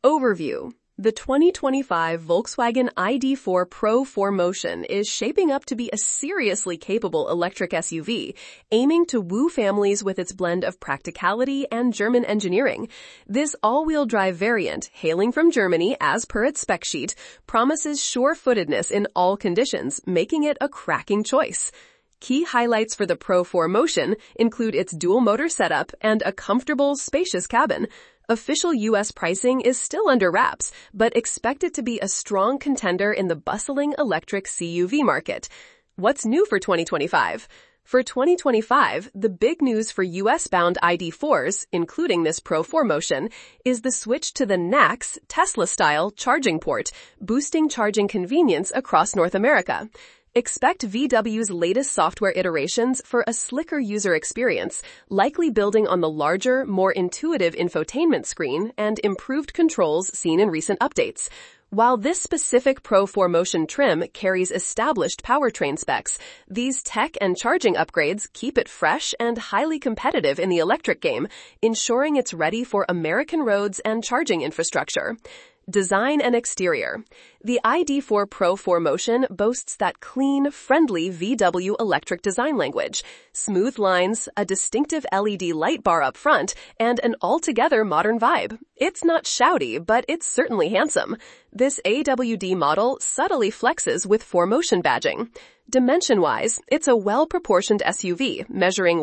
Overview. The 2025 Volkswagen ID.4 Pro 4Motion is shaping up to be a seriously capable electric SUV, aiming to woo families with its blend of practicality and German engineering. This all-wheel drive variant, hailing from Germany as per its spec sheet, promises sure-footedness in all conditions, making it a cracking choice. Key highlights for the Pro 4Motion include its dual-motor setup and a comfortable, spacious cabin. Official U.S. pricing is still under wraps, but expect it to be a strong contender in the bustling electric CUV market. What's new for 2025? For 2025, the big news for U.S.-bound ID.4s, including this Pro 4Motion, is the switch to the NACS Tesla-style charging port, boosting charging convenience across North America. Expect VW's latest software iterations for a slicker user experience, likely building on the larger, more intuitive infotainment screen and improved controls seen in recent updates. While this specific Pro 4Motion trim carries established powertrain specs, these tech and charging upgrades keep it fresh and highly competitive in the electric game, ensuring it's ready for American roads and charging infrastructure. Design and exterior. The ID.4 Pro 4Motion boasts that clean, friendly VW electric design language, smooth lines, a distinctive LED light bar up front, and an altogether modern vibe. It's not shouty, but it's certainly handsome. This AWD model subtly flexes with 4Motion badging. Dimension-wise, it's a well-proportioned SUV, measuring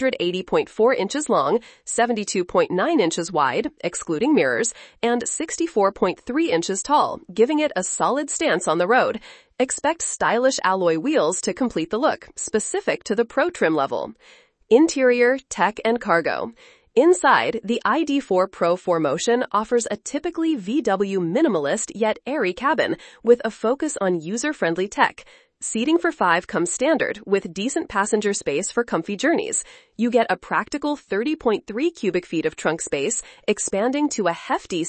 180.4 inches long, 72.9 inches wide, excluding mirrors, and 64.3 inches tall, giving it a solid stance on the road. Expect stylish alloy wheels to complete the look, specific to the Pro trim level. Interior, tech, and cargo. Inside, the ID.4 Pro 4Motion offers a typically VW minimalist yet airy cabin, with a focus on user-friendly tech. Seating for 5 comes standard, with decent passenger space for comfy journeys. You get a practical 30.3 cubic feet of trunk space, expanding to a hefty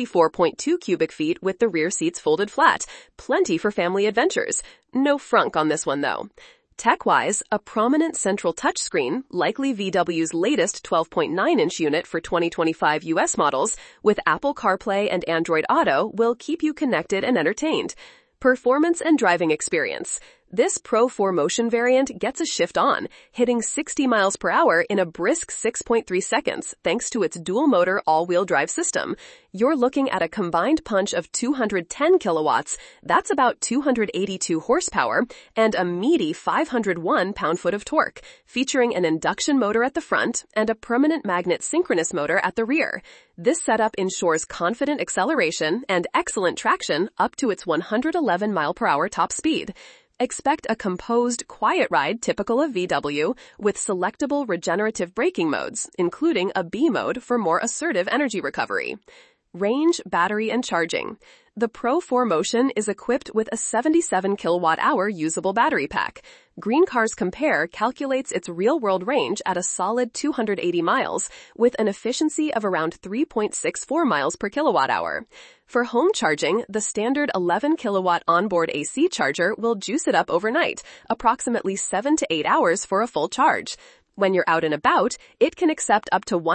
64.2 cubic feet with the rear seats folded flat. Plenty for family adventures. No frunk on this one, though. Tech-wise, a prominent central touchscreen, likely VW's latest 12.9-inch unit for 2025 US models, with Apple CarPlay and Android Auto, will keep you connected and entertained. Performance and driving experience. This Pro 4Motion variant gets a shift on, hitting 60 miles per hour in a brisk 6.3 seconds thanks to its dual-motor all-wheel drive system. You're looking at a combined punch of 210 kilowatts, that's about 282 horsepower, and a meaty 501 pound-foot of torque, featuring an induction motor at the front and a permanent magnet synchronous motor at the rear. This setup ensures confident acceleration and excellent traction up to its 111 mile per hour top speed. Expect a composed, quiet ride typical of VW, with selectable regenerative braking modes, including a B mode for more assertive energy recovery. Range, battery, and charging. The Pro 4Motion is equipped with a 77 kilowatt-hour usable battery pack. Green Cars Compare calculates its real-world range at a solid 280 miles, with an efficiency of around 3.64 miles per kilowatt-hour. For home charging, the standard 11 kilowatt onboard AC charger will juice it up overnight, approximately 7 to 8 hours for a full charge. When you're out and about, it can accept up to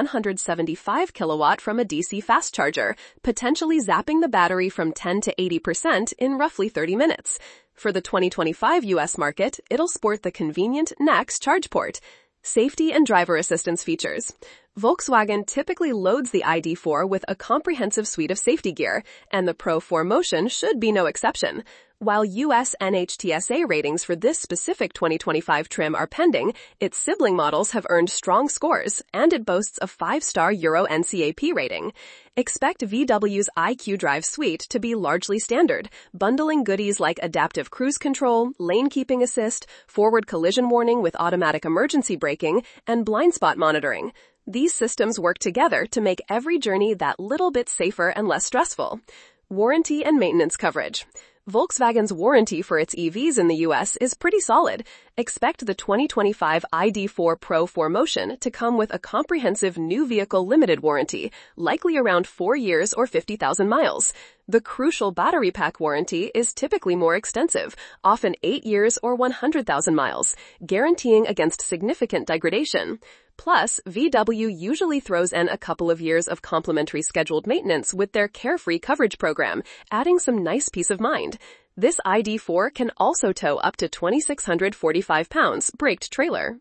175 kilowatt from a DC fast charger, potentially zapping the battery from 10 to 80% in roughly 30 minutes. For the 2025 US market, it'll sport the convenient NACS charge port. Safety and driver assistance features. Volkswagen typically loads the ID.4 with a comprehensive suite of safety gear, and the Pro 4Motion should be no exception. While US NHTSA ratings for this specific 2025 trim are pending, its sibling models have earned strong scores, and it boasts a 5-star Euro NCAP rating. Expect VW's IQ Drive suite to be largely standard, bundling goodies like adaptive cruise control, lane keeping assist, forward collision warning with automatic emergency braking, and blind spot monitoring. These systems work together to make every journey that little bit safer and less stressful. Warranty and maintenance coverage. Volkswagen's warranty for its EVs in the US is pretty solid. Expect the 2025 ID.4 Pro 4Motion to come with a comprehensive new vehicle limited warranty, likely around 4 years or 50,000 miles. The crucial battery pack warranty is typically more extensive, often 8 years or 100,000 miles, guaranteeing against significant degradation. Plus, VW usually throws in a couple of years of complimentary scheduled maintenance with their Carefree coverage program, adding some nice peace of mind. This ID4 can also tow up to 2,645 pounds braked trailer.